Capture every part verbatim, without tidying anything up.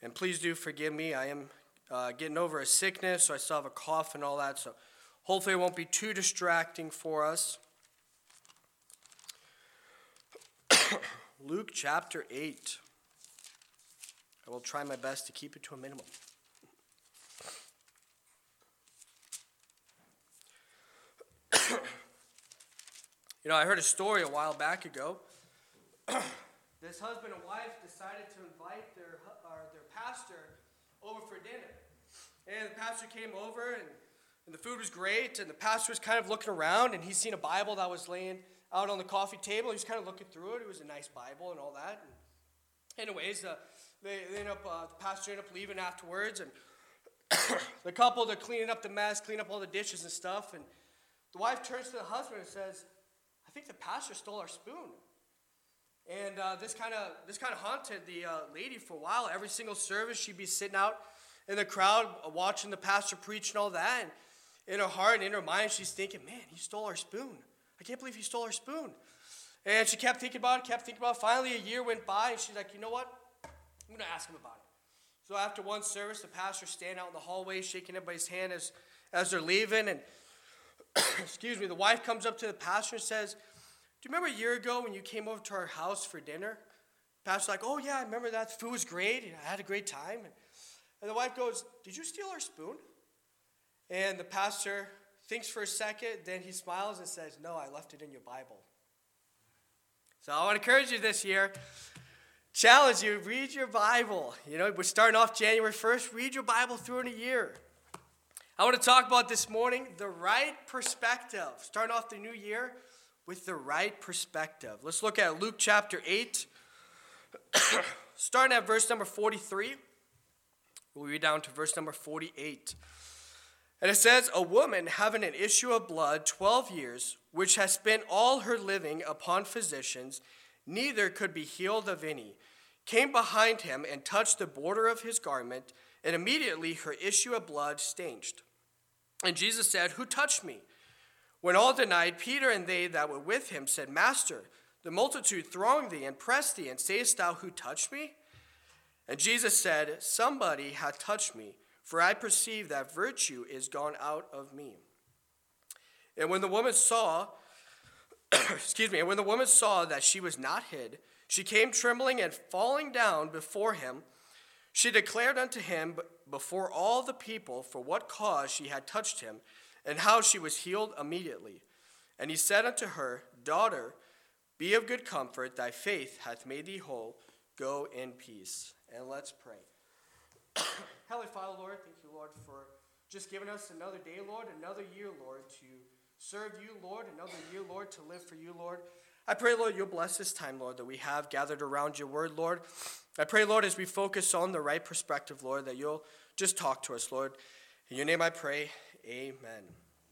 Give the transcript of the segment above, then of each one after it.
And please do forgive me. I am uh, getting over a sickness, so I still have a cough and all that. So hopefully it won't be too distracting for us. Luke chapter eight. I will try my best to keep it to a minimum. You know, I heard a story a while back ago. This husband and wife decided to invite their uh, their pastor over for dinner. And the pastor came over, and, and the food was great, and the pastor was kind of looking around, and he's seen a Bible that was laying out on the coffee table. He was kind of looking through it. It was a nice Bible and all that. And anyways, uh, they, they ended up, uh, the pastor ended up leaving afterwards, and the couple, they're cleaning up the mess, cleaning up all the dishes and stuff, and the wife turns to the husband and says, I think the pastor stole our spoon. And uh, this kind of this kind of haunted the uh, lady for a while. Every single service, she'd be sitting out in the crowd uh, watching the pastor preach and all that. And in her heart and in her mind, she's thinking, man, he stole our spoon. I can't believe he stole our spoon. And she kept thinking about it, kept thinking about it. Finally, a year went by, and she's like, you know what? I'm going to ask him about it. So after one service, the pastor standing out in the hallway, shaking everybody's hand as, as they're leaving. And excuse me, the wife comes up to the pastor and says, do you remember a year ago when you came over to our house for dinner? The pastor's like, oh yeah, I remember that. The food was great. I had a great time. And, and the wife goes, did you steal our spoon? And the pastor thinks for a second, then he smiles and says, no, I left it in your Bible. So I want to encourage you this year, challenge you, read your Bible. You know, we're starting off January first. Read your Bible through in a year. I want to talk about this morning the right perspective. Starting off the new year with the right perspective. Let's look at Luke chapter eight, starting at verse number forty-three. We'll read down to verse number forty-eight. And it says, a woman having an issue of blood twelve years, which has spent all her living upon physicians, neither could be healed of any, came behind him and touched the border of his garment, and immediately her issue of blood stanched. And Jesus said, who touched me? When all denied, Peter and they that were with him said, Master, the multitude throng thee and press thee, and sayest thou, who touched me? And Jesus said, somebody hath touched me, for I perceive that virtue is gone out of me. And when the woman saw, excuse me, and when the woman saw that she was not hid, she came trembling and falling down before him. She declared unto him before all the people for what cause she had touched him, and how she was healed immediately. And he said unto her, Daughter, be of good comfort, thy faith hath made thee whole. Go in peace. And let's pray. Heavenly Father, Lord, thank you, Lord, for just giving us another day, Lord, another year, Lord, to serve you, Lord, another year, Lord, to live for you, Lord. I pray, Lord, you'll bless this time, Lord, that we have gathered around your word, Lord. I pray, Lord, as we focus on the right perspective, Lord, that you'll just talk to us, Lord. In your name I pray, amen.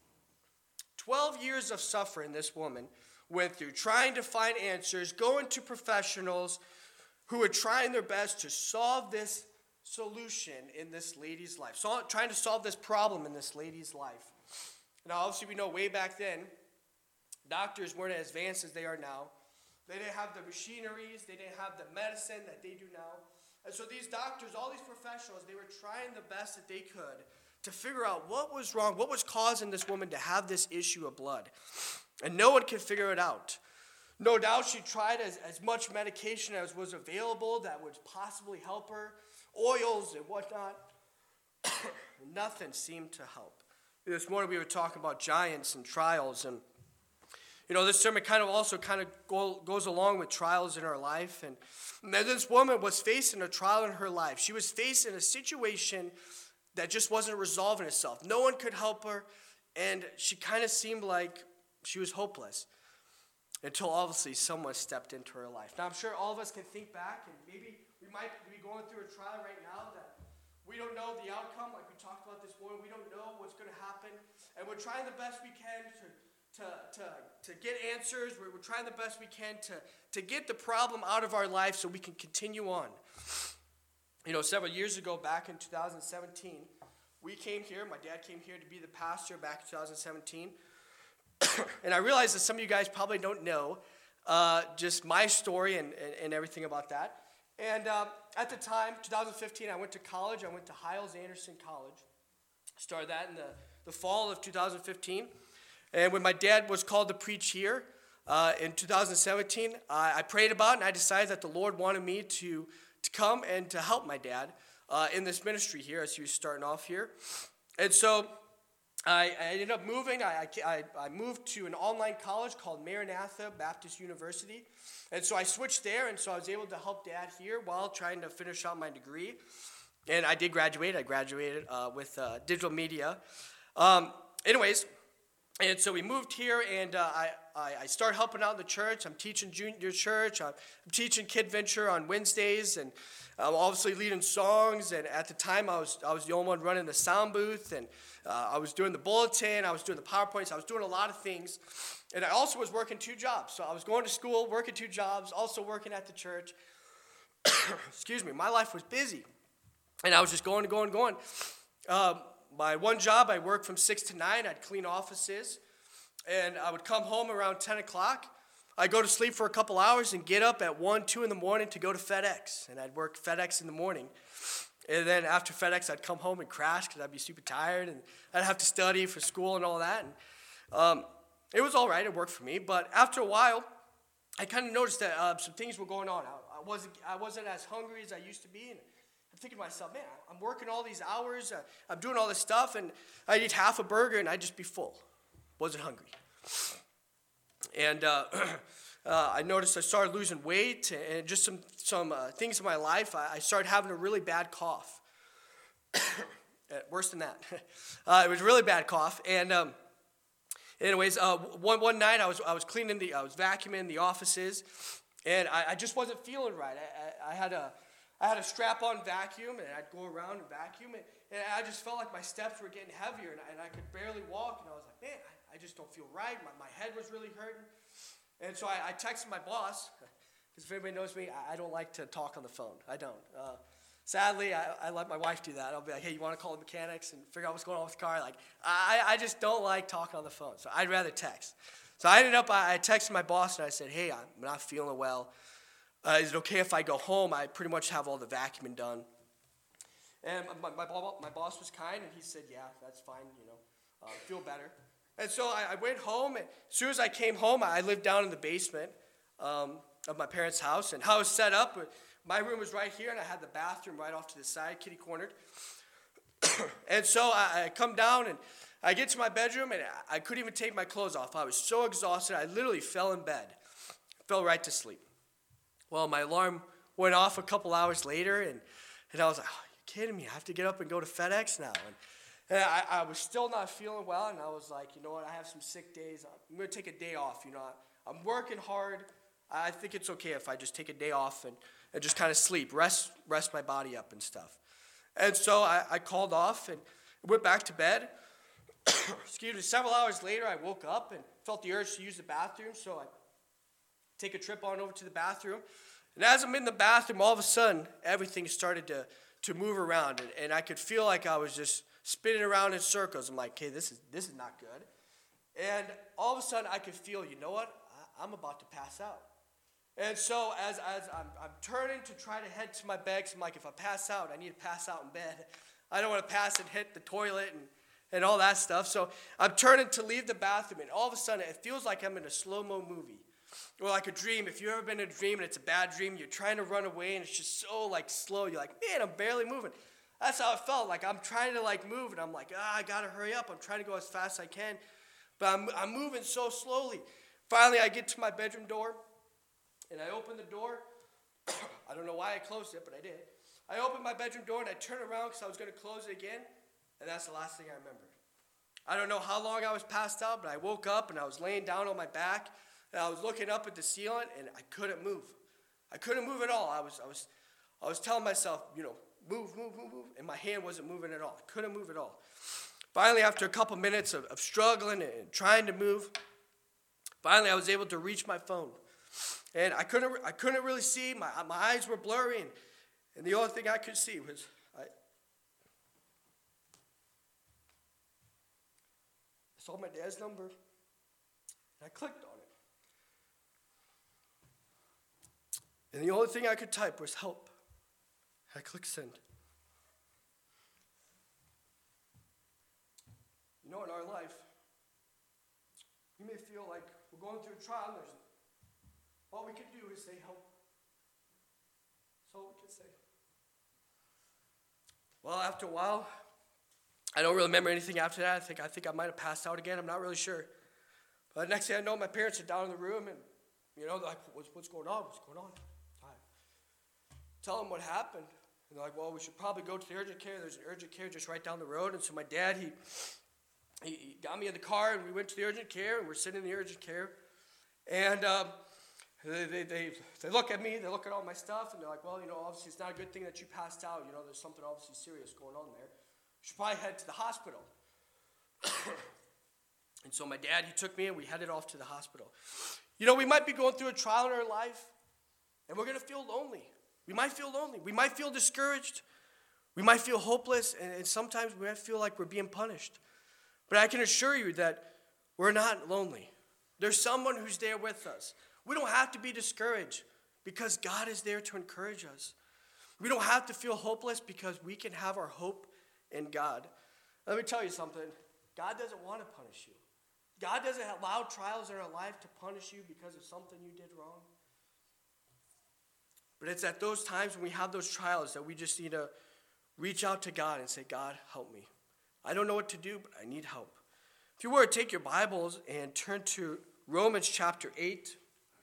Twelve years of suffering this woman went through, trying to find answers, going to professionals who were trying their best to solve this solution in this lady's life, so, trying to solve this problem in this lady's life. Now, obviously, we know way back then, doctors weren't as advanced as they are now. They didn't have the machineries, they didn't have the medicine that they do now. And so these doctors, all these professionals, they were trying the best that they could to figure out what was wrong, what was causing this woman to have this issue of blood. And no one could figure it out. No doubt she tried as, as much medication as was available that would possibly help her, oils and whatnot. Nothing seemed to help. This morning we were talking about giants and trials, and you know, this sermon kind of also kind of go, goes along with trials in her life. And, and this woman was facing a trial in her life. She was facing a situation that just wasn't resolving itself. No one could help her, and she kind of seemed like she was hopeless until obviously someone stepped into her life. Now, I'm sure all of us can think back, and maybe we might be going through a trial right now that we don't know the outcome, like we talked about this morning. We don't know what's going to happen, and we're trying the best we can to To, to, to get answers. We're, we're trying the best we can to, to get the problem out of our life so we can continue on. You know, several years ago, back in two thousand seventeen, we came here, my dad came here to be the pastor back in two thousand seventeen. And I realize that some of you guys probably don't know uh, just my story and, and, and everything about that. And um, at the time, twenty fifteen, I went to college. I went to Hyles-Anderson College. Started that in the, the fall of two thousand fifteen. And when my dad was called to preach here uh, in two thousand seventeen, I, I prayed about it, and I decided that the Lord wanted me to, to come and to help my dad uh, in this ministry here as he was starting off here. And so I, I ended up moving. I, I, I moved to an online college called Maranatha Baptist University. And so I switched there, and so I was able to help Dad here while trying to finish out my degree. And I did graduate. I graduated uh, with uh, digital media. Um, anyways, and so we moved here, and uh, I, I, I started helping out in the church. I'm teaching junior church. I'm, I'm teaching Kid Venture on Wednesdays, and I'm obviously leading songs. And at the time, I was I was the only one running the sound booth, and uh, I was doing the bulletin. I was doing the PowerPoints. I was doing a lot of things. And I also was working two jobs. So I was going to school, working two jobs, also working at the church. Excuse me. My life was busy. And I was just going and going and going. Um, my one job, I worked from six to nine. I'd clean offices. And I would come home around ten o'clock. I'd go to sleep for a couple hours and get up at one, two in the morning to go to FedEx. And I'd work FedEx in the morning. And then after FedEx, I'd come home and crash because I'd be super tired. And I'd have to study for school and all that. And um, it was all right. It worked for me. But after a while, I kind of noticed that uh, some things were going on. I, I, wasn't, I wasn't as hungry as I used to be. And I'm thinking to myself, man, I'm working all these hours. Uh, I'm doing all this stuff. And I'd eat half a burger and I'd just be full. Wasn't hungry. And uh, uh, I noticed I started losing weight and just some, some uh, things in my life. I, I started having a really bad cough. Worse than that. uh, it was a really bad cough. And um, anyways, uh, one one night I was I was cleaning the I was vacuuming the offices, and I, I just wasn't feeling right. I, I, I had a I had a strap-on vacuum, and I'd go around and vacuum, and, and I just felt like my steps were getting heavier, and I, and I could barely walk. And I was like, man, I, I just don't feel right. My my head was really hurting, and so I, I texted my boss, because if anybody knows me, I, I don't like to talk on the phone. I don't. Uh, Sadly, I, I let my wife do that. I'll be like, hey, you want to call the mechanics and figure out what's going on with the car? Like, I, I just don't like talking on the phone, so I'd rather text. So I ended up, I, I texted my boss, and I said, hey, I'm not feeling well. Uh, is it okay if I go home? I pretty much have all the vacuuming done. And my, my, my boss was kind, and he said, yeah, that's fine, you know, uh, feel better. And so I, I went home, and as soon as I came home, I lived down in the basement um, of my parents' house, and how it was set up, my room was right here, and I had the bathroom right off to the side, kitty-cornered. And so I, I come down, and I get to my bedroom, and I, I couldn't even take my clothes off. I was so exhausted, I literally fell in bed, fell right to sleep. Well, my alarm went off a couple hours later, and, and I was like, oh, you're kidding me. I have to get up and go to FedEx now. And, and I, I was still not feeling well, and I was like, you know what, I have some sick days. I'm going to take a day off. You know, I'm working hard. I think it's okay if I just take a day off and, and just kind of sleep, rest rest my body up and stuff. And so I, I called off and went back to bed. Excuse me. Several hours later, I woke up and felt the urge to use the bathroom, so I take a trip on over to the bathroom. And as I'm in the bathroom, all of a sudden, everything started to, to move around, and, and I could feel like I was just spinning around in circles. I'm like, okay, this is this is not good. And all of a sudden, I could feel, you know what? I, I'm about to pass out. And so as, as I'm, I'm turning to try to head to my bed, I'm like, if I pass out, I need to pass out in bed. I don't want to pass and hit the toilet and, and all that stuff. So I'm turning to leave the bathroom, and all of a sudden, it feels like I'm in a slow-mo movie. Or like a dream. If you've ever been in a dream and it's a bad dream, you're trying to run away, and it's just so like slow. You're like, man, I'm barely moving. That's how it felt. Like I'm trying to like move, and I'm like, ah, I got to hurry up. I'm trying to go as fast as I can. But I'm, I'm moving so slowly. Finally, I get to my bedroom door. And I opened the door. I don't know why I closed it, but I did. I opened my bedroom door, and I turned around because I was going to close it again. And that's the last thing I remembered. I don't know how long I was passed out, but I woke up, and I was laying down on my back. And I was looking up at the ceiling, and I couldn't move. I couldn't move at all. I was, I was, I was telling myself, you know, move, move, move, move. And my hand wasn't moving at all. I couldn't move at all. Finally, after a couple minutes of, of struggling and trying to move, finally I was able to reach my phone. And I couldn't I couldn't really see. My my eyes were blurry, and, and the only thing I could see was I, I saw my dad's number, and I clicked on it. And the only thing I could type was help. I click send. You know, in our life, we may feel like we're going through a trial and there's, all we can do is say help. That's all we can say. Well, after a while, I don't really remember anything after that. I think I think I might have passed out again. I'm not really sure. But next thing I know, my parents are down in the room and, you know, they're like, what's, what's going on? What's going on? I tell them what happened. And they're like, well, we should probably go to the urgent care. There's an urgent care just right down the road. And so my dad, he, he, he got me in the car, and we went to the urgent care, and we're sitting in the urgent care. And um, they, they, they, they look at me, they look at all my stuff, and they're like, well, you know, obviously it's not a good thing that you passed out. You know, there's something obviously serious going on there. You should probably head to the hospital. And so my dad, he took me, and we headed off to the hospital. You know, we might be going through a trial in our life, and we're going to feel lonely. We might feel lonely. We might feel discouraged. We might feel hopeless, and, and sometimes we might feel like we're being punished. But I can assure you that we're not lonely. There's someone who's there with us. We don't have to be discouraged because God is there to encourage us. We don't have to feel hopeless because we can have our hope in God. Let me tell you something. God doesn't want to punish you. God doesn't allow trials in our life to punish you because of something you did wrong. But it's at those times when we have those trials that we just need to reach out to God and say, God, help me. I don't know what to do, but I need help. If you were to take your Bibles and turn to Romans chapter eight.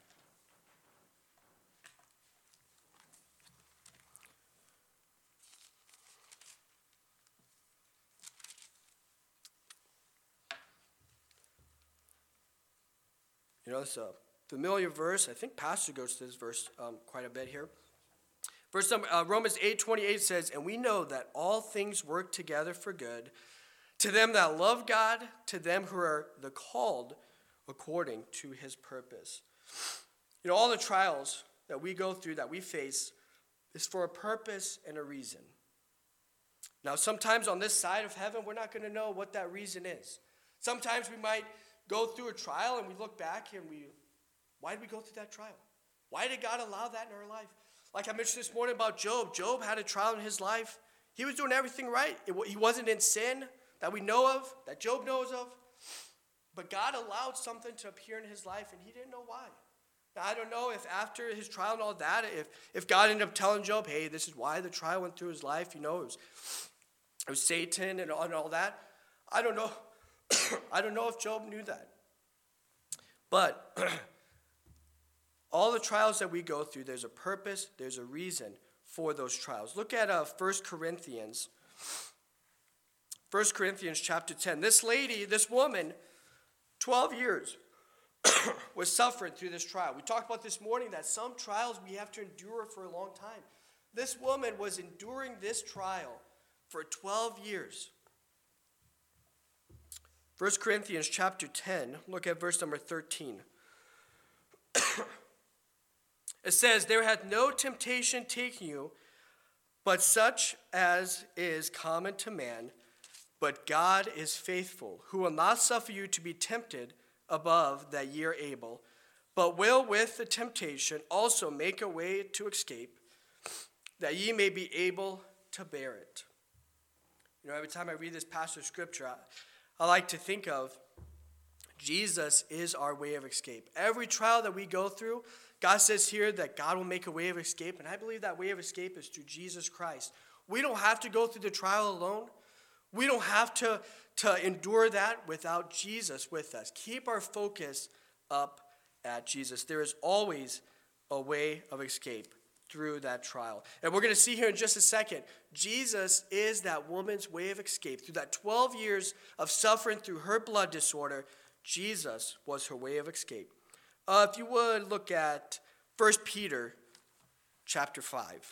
You know, it's a familiar verse. I think Pastor goes to this verse um, quite a bit here. Verse number, uh, Romans eight twenty-eight says, and we know that all things work together for good to them that love God, to them who are the called according to his purpose. You know, all the trials that we go through, that we face, is for a purpose and a reason. Now, sometimes on this side of heaven, we're not going to know what that reason is. Sometimes we might go through a trial and we look back and we, why did we go through that trial? Why did God allow that in our life? Like I mentioned this morning about Job. Job had a trial in his life. He was doing everything right. It, he wasn't in sin that we know of, that Job knows of. But God allowed something to appear in his life and he didn't know why. Now, I don't know if after his trial and all that, if, if God ended up telling Job, hey, this is why the trial went through his life. You know, it was, it was Satan and all, and all that. I don't know. I don't know if Job knew that. But all the trials that we go through, there's a purpose, there's a reason for those trials. Look at uh, First Corinthians. First Corinthians chapter ten. This lady, this woman, twelve years was suffering through this trial. We talked about this morning that some trials we have to endure for a long time. This woman was enduring this trial for twelve years. First Corinthians chapter ten, look at verse number thirteen. It says, there hath no temptation taken you, but such as is common to man. But God is faithful, who will not suffer you to be tempted above that ye are able, but will with the temptation also make a way to escape, that ye may be able to bear it. You know, every time I read this passage of scripture, I, I like to think of Jesus is our way of escape. Every trial that we go through, God says here that God will make a way of escape, and I believe that way of escape is through Jesus Christ. We don't have to go through the trial alone. We don't have to, to endure that without Jesus with us. Keep our focus up at Jesus. There is always a way of escape through that trial. And we're going to see here in just a second, Jesus is that woman's way of escape. Through that twelve years of suffering through her blood disorder, Jesus was her way of escape. Uh, if you would look at First Peter chapter five.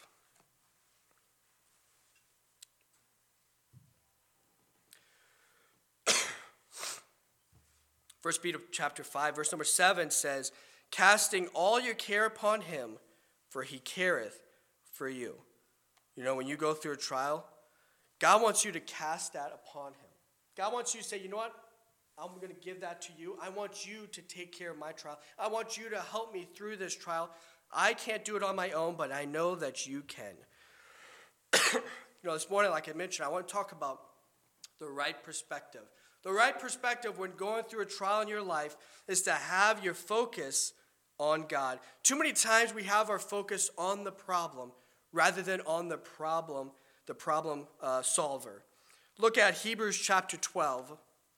First Peter chapter five, verse number seven says, casting all your care upon him, for he careth for you. You know, when you go through a trial, God wants you to cast that upon him. God wants you to say, you know what? I'm going to give that to you. I want you to take care of my trial. I want you to help me through this trial. I can't do it on my own, but I know that you can. You know, this morning, like I mentioned, I want to talk about the right perspective. The right perspective when going through a trial in your life is to have your focus on God. Too many times we have our focus on the problem rather than on the problem, the problem uh, solver. Look at Hebrews chapter twelve.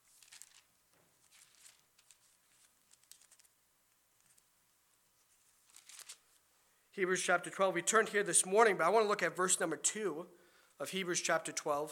Hebrews chapter twelve. We turned here this morning, but I want to look at verse number two of Hebrews chapter twelve.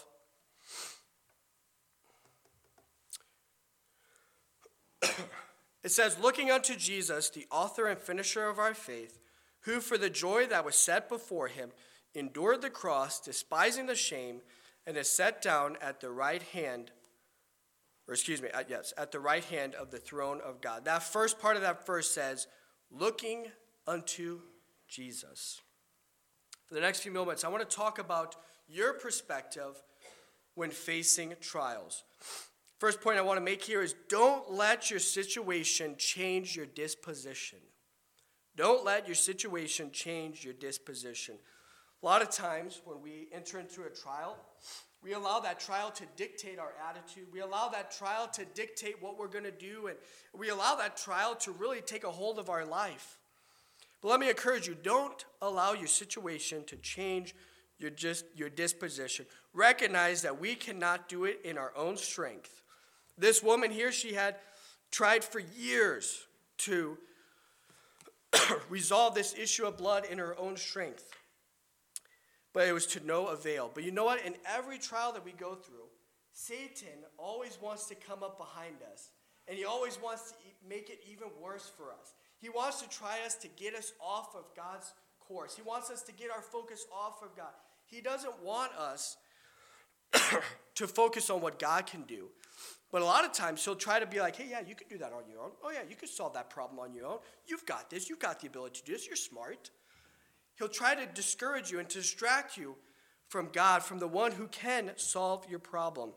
It says, looking unto Jesus, the author and finisher of our faith, who for the joy that was set before him endured the cross, despising the shame, and is set down at the right hand, or excuse me, at, yes, at the right hand of the throne of God. That first part of that verse says, looking unto Jesus. For the next few moments, I want to talk about your perspective when facing trials. First point I want to make here is don't let your situation change your disposition. Don't let your situation change your disposition. A lot of times when we enter into a trial, we allow that trial to dictate our attitude. We allow that trial to dictate what we're going to do, and we allow that trial to really take a hold of our life. But let me encourage you, don't allow your situation to change your just your disposition. Recognize that we cannot do it in our own strength. This woman here, she had tried for years to resolve this issue of blood in her own strength. But it was to no avail. But you know what? In every trial that we go through, Satan always wants to come up behind us. And he always wants to make it even worse for us. He wants to try us to get us off of God's course. He wants us to get our focus off of God. He doesn't want us to focus on what God can do. But a lot of times he'll try to be like, hey, yeah, you can do that on your own. Oh, yeah, you can solve that problem on your own. You've got this. You've got the ability to do this. You're smart. He'll try to discourage you and to distract you from God, from the one who can solve your problem.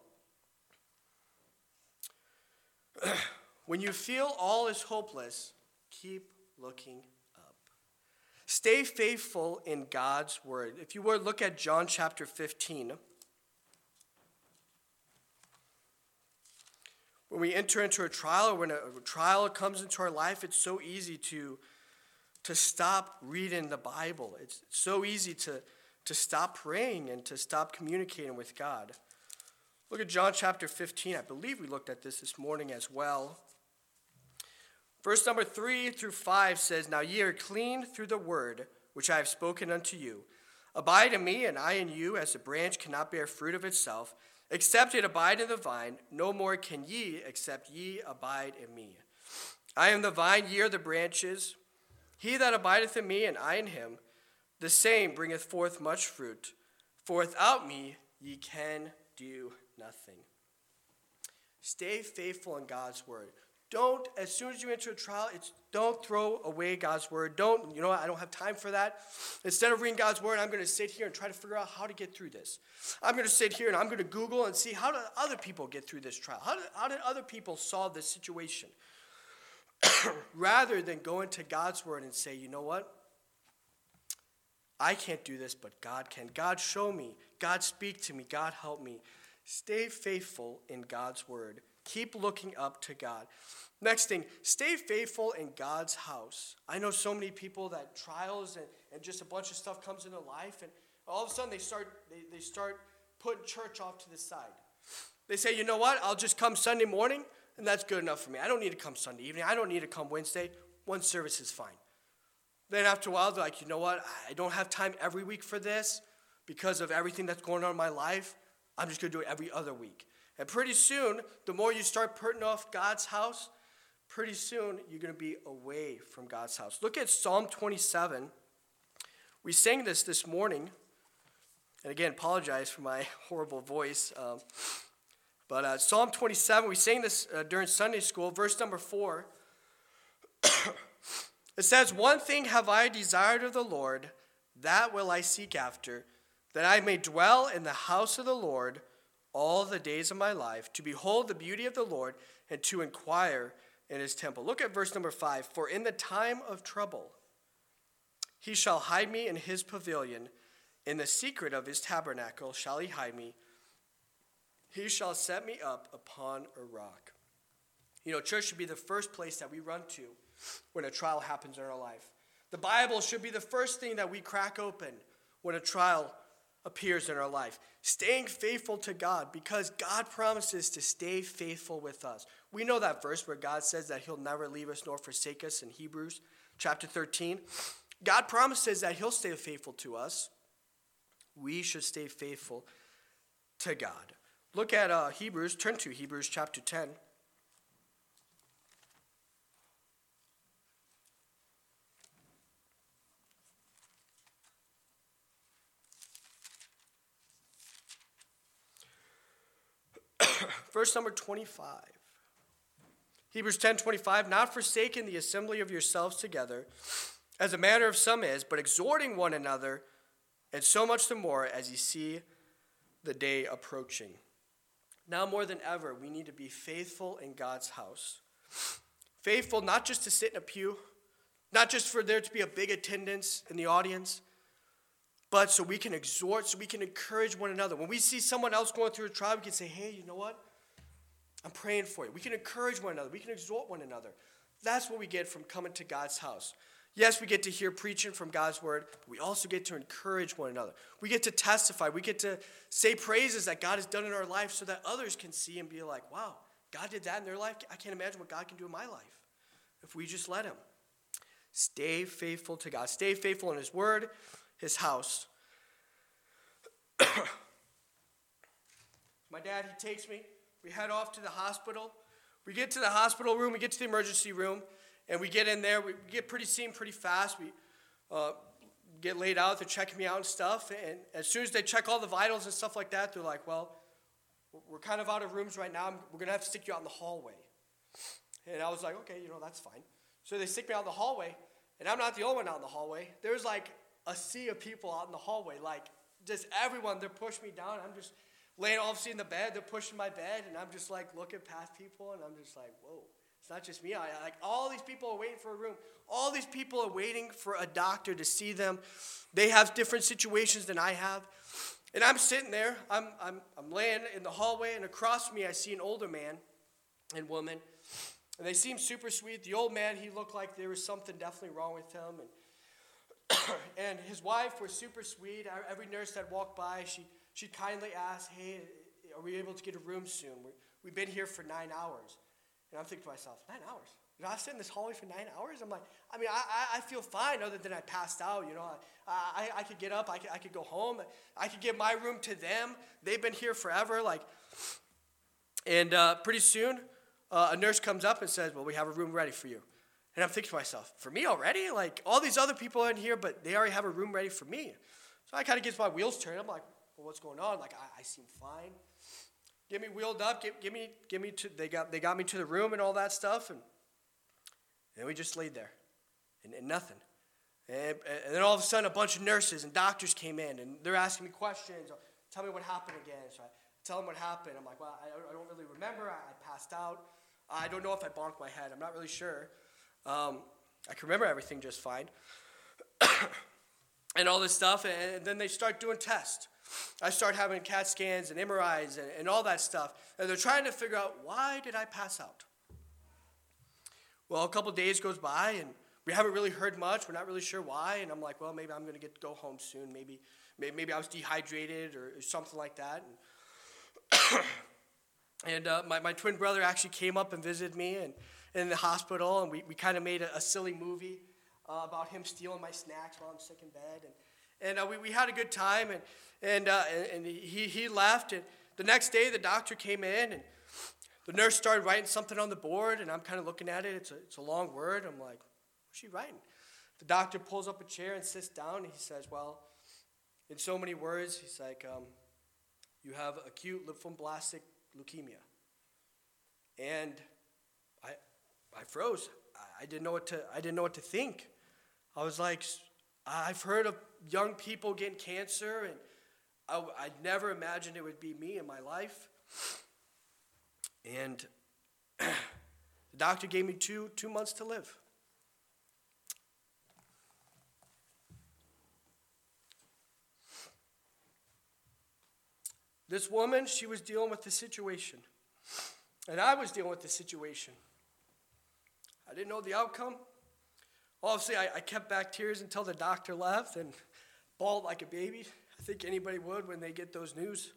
When you feel all is hopeless, keep looking up. Stay faithful in God's word. If you would, look at John chapter fifteen. When we enter into a trial, or when a trial comes into our life, it's so easy to, to stop reading the Bible. It's so easy to, to stop praying and to stop communicating with God. Look at John chapter fifteen. I believe we looked at this this morning as well. Verse number three through five says, now ye are clean through the word which I have spoken unto you. Abide in me, and I in you, as the branch cannot bear fruit of itself, except it abide in the vine, no more can ye, except ye abide in me. I am the vine, ye are the branches. He that abideth in me, and I in him, the same bringeth forth much fruit. For without me ye can do nothing. Stay faithful in God's word. Don't, as soon as you enter a trial, it's don't throw away God's word. Don't, you know what, I don't have time for that. Instead of reading God's word, I'm going to sit here and try to figure out how to get through this. I'm going to sit here and I'm going to Google and see how did other people get through this trial? How did, how did other people solve this situation? Rather than go into God's word and say, you know what? I can't do this, but God can. God, show me. God, speak to me. God, help me. Stay faithful in God's word. Keep looking up to God. Next thing, stay faithful in God's house. I know so many people that trials and, and just a bunch of stuff comes into life, and all of a sudden they start they, they start putting church off to the side. They say, you know what, I'll just come Sunday morning, and that's good enough for me. I don't need to come Sunday evening. I don't need to come Wednesday. One service is fine. Then after a while, they're like, you know what, I don't have time every week for this because of everything that's going on in my life. I'm just going to do it every other week. And pretty soon, the more you start putting off God's house, pretty soon you're going to be away from God's house. Look at Psalm twenty-seven. We sang this this morning. And again, apologize for my horrible voice. Um, but uh, Psalm twenty-seven, we sang this uh, during Sunday school, verse number four. It says, one thing have I desired of the Lord, that will I seek after, that I may dwell in the house of the Lord all the days of my life, to behold the beauty of the Lord and to inquire in his temple. Look at verse number five. For in the time of trouble he shall hide me in his pavilion. In the secret of his tabernacle shall he hide me. He shall set me up upon a rock. You know, church should be the first place that we run to when a trial happens in our life. The Bible should be the first thing that we crack open when a trial appears in our life. Staying faithful to God, because God promises to stay faithful with us. We know that verse where God says that he'll never leave us nor forsake us in Hebrews chapter thirteen. God promises that he'll stay faithful to us. We should stay faithful to God. Look at uh, Hebrews, turn to Hebrews chapter ten. Verse number twenty-five. Hebrews ten twenty-five, not forsaking the assembly of yourselves together, as a manner of some is, but exhorting one another, and so much the more as you see the day approaching. Now more than ever, we need to be faithful in God's house. Faithful not just to sit in a pew, not just for there to be a big attendance in the audience, but so we can exhort, so we can encourage one another. When we see someone else going through a trial, we can say, hey, you know what? I'm praying for you. We can encourage one another. We can exhort one another. That's what we get from coming to God's house. Yes, we get to hear preaching from God's word, but we also get to encourage one another. We get to testify. We get to say praises that God has done in our life so that others can see and be like, wow, God did that in their life. I can't imagine what God can do in my life if we just let him. Stay faithful to God. Stay faithful in his word, his house. My dad, he takes me. We head off to the hospital. We get to the hospital room. We get to the emergency room. And we get in there. We get pretty seen pretty fast. We uh, get laid out. They're checking me out and stuff. And as soon as they check all the vitals and stuff like that, they're like, well, we're kind of out of rooms right now. We're going to have to stick you out in the hallway. And I was like, okay, you know, that's fine. So they stick me out in the hallway. And I'm not the only one out in the hallway. There's like a sea of people out in the hallway. Like just everyone, they're pushing me down. I'm just laying obviously in the bed. They're pushing my bed. And I'm just like looking past people. And I'm just like, whoa. It's not just me. I, like all these people are waiting for a room. All these people are waiting for a doctor to see them. They have different situations than I have. And I'm sitting there. I'm I'm I'm laying in the hallway, and across from me I see an older man and woman. And they seemed super sweet. The old man, he looked like there was something definitely wrong with him. And and his wife was super sweet. Every nurse that walked by, she she kindly asked, hey, are we able to get a room soon? We, we've been here for nine hours. And I'm thinking to myself, nine hours? You know, I sit in this hallway for nine hours? I'm like, I mean, I, I feel fine other than I passed out, you know. I, I, I could get up, I could, I could go home. I could give my room to them. They've been here forever. Like, and uh, pretty soon, uh, a nurse comes up and says, well, we have a room ready for you. And I'm thinking to myself, for me already? Like, all these other people are in here, but they already have a room ready for me. So I kind of get my wheels turned. I'm like, well, what's going on? Like, I, I seem fine. Get me wheeled up, get, get me, get me to, they got, they got me to the room and all that stuff, and, and we just laid there, and, and nothing. And, and then all of a sudden, a bunch of nurses and doctors came in, and they're asking me questions, or, tell me what happened again. So I tell them what happened. I'm like, well, I, I don't really remember. I, I passed out. I don't know if I bonked my head. I'm not really sure. Um, I can remember everything just fine. And all this stuff, and then they start doing tests. I start having CAT scans and M R Is and, and all that stuff. And they're trying to figure out, why did I pass out? Well, a couple days goes by, and we haven't really heard much. We're not really sure why. And I'm like, well, maybe I'm going to get to go home soon. Maybe maybe, maybe I was dehydrated or, or something like that. And, and uh, my, my twin brother actually came up and visited me and, in the hospital, and we, we kind of made a, a silly movie uh, about him stealing my snacks while I'm sick in bed. And And uh, we, we had a good time, and and uh, and he, he left. And the next day, the doctor came in, and the nurse started writing something on the board, and I'm kind of looking at it. It's a, it's a long word. I'm like, what's she writing? The doctor pulls up a chair and sits down, and he says, well, in so many words, he's like, um, you have acute lymphoblastic leukemia. And I I froze. I didn't know what to I didn't know what to think. I was like, I've heard of young people getting cancer, and I, I'd never imagined it would be me in my life. And the doctor gave me two two months to live. This woman, she was dealing with the situation. And I was dealing with the situation. I didn't know the outcome. Obviously, I, I kept back tears until the doctor left and bawled like a baby. I think anybody would when they get those news.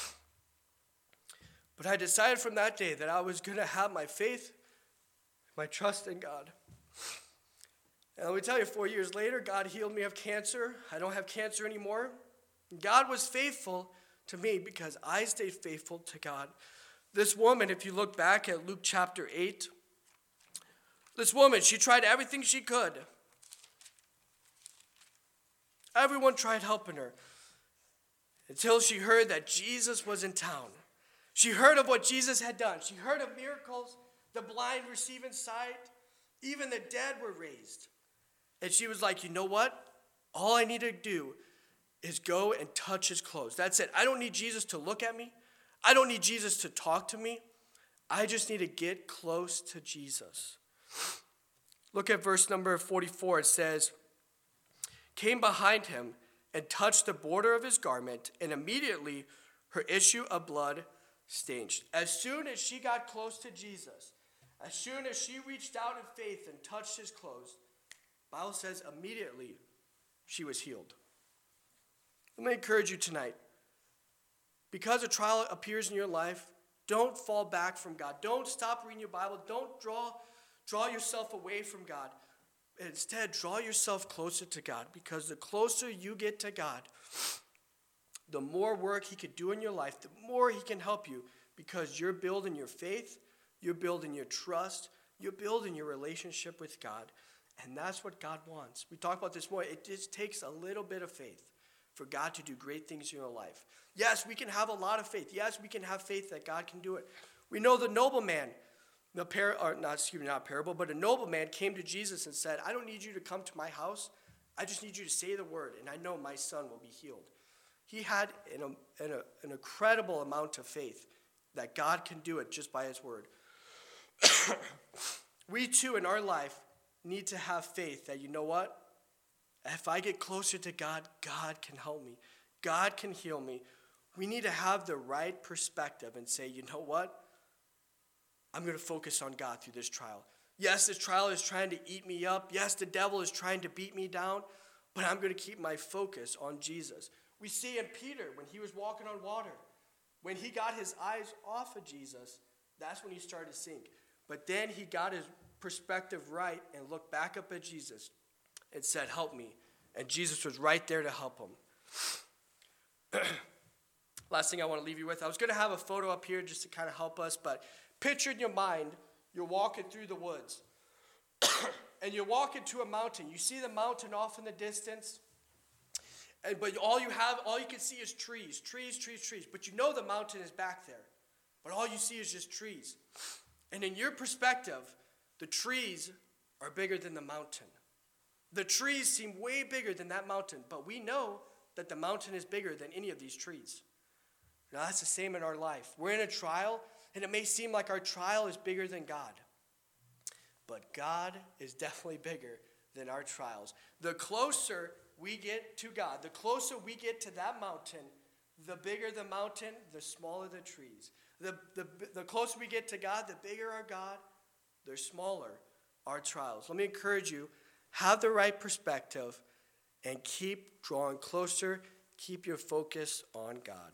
But I decided from that day that I was going to have my faith, my trust in God. And let me tell you, four years later, God healed me of cancer. I don't have cancer anymore. God was faithful to me because I stayed faithful to God. This woman, if you look back at Luke chapter eight, this woman, she tried everything she could. Everyone tried helping her until she heard that Jesus was in town. She heard of what Jesus had done. She heard of miracles, the blind receiving sight, even the dead were raised. And she was like, you know what? All I need to do is go and touch his clothes. That's it. I don't need Jesus to look at me. I don't need Jesus to talk to me. I just need to get close to Jesus. Look at verse number forty-four. It says, came behind him and touched the border of his garment, and immediately her issue of blood staged. As soon as she got close to Jesus, as soon as she reached out in faith and touched his clothes, the Bible says immediately she was healed. Let me encourage you tonight. Because a trial appears in your life, don't fall back from God. Don't stop reading your Bible. Don't draw, draw yourself away from God. Instead, draw yourself closer to God, because the closer you get to God, the more work he could do in your life, the more he can help you, because you're building your faith, you're building your trust, you're building your relationship with God. And that's what God wants. We talked about this more. It just takes a little bit of faith for God to do great things in your life. Yes, we can have a lot of faith. Yes, we can have faith that God can do it. We know the nobleman, the par- or not, excuse me, not parable, but a nobleman came to Jesus and said, I don't need you to come to my house. I just need you to say the word, and I know my son will be healed. He had an, an, an incredible amount of faith that God can do it just by his word. We too in our life need to have faith that, you know what? If I get closer to God, God can help me. God can heal me. We need to have the right perspective and say, you know what? I'm going to focus on God through this trial. Yes, this trial is trying to eat me up. Yes, the devil is trying to beat me down, but I'm going to keep my focus on Jesus. We see in Peter when he was walking on water, when he got his eyes off of Jesus, that's when he started to sink. But then he got his perspective right and looked back up at Jesus and said, help me. And Jesus was right there to help him. Last thing I want to leave you with, I was going to have a photo up here just to kind of help us, but picture in your mind, you're walking through the woods. And you're walking to a mountain. You see the mountain off in the distance. And but all you have, all you can see is trees, trees, trees, trees. But you know the mountain is back there. But all you see is just trees. And in your perspective, the trees are bigger than the mountain. The trees seem way bigger than that mountain, but we know that the mountain is bigger than any of these trees. Now that's the same in our life. We're in a trial, and it may seem like our trial is bigger than God. But God is definitely bigger than our trials. The closer we get to God, the closer we get to that mountain, the bigger the mountain, the smaller the trees. The, the, the closer we get to God, the bigger our God, the smaller our trials. Let me encourage you, have the right perspective and keep drawing closer. Keep your focus on God.